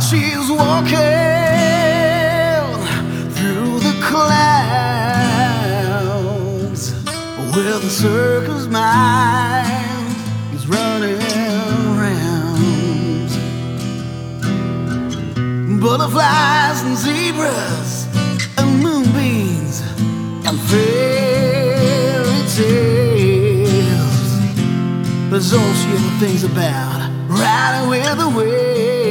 She's walking through the clouds where the circus mind is running round. Butterflies and zebras and moonbeams and fairy tales. That's all she ever thinks about, riding with the wind.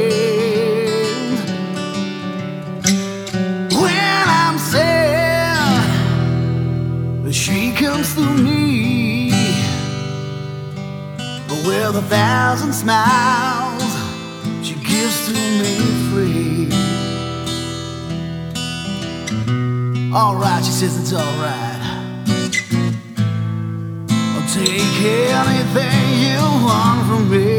When I'm sad, she comes to me with 1,000 smiles she gives to me free. Alright, she says it's alright. I'll take anything you want from me.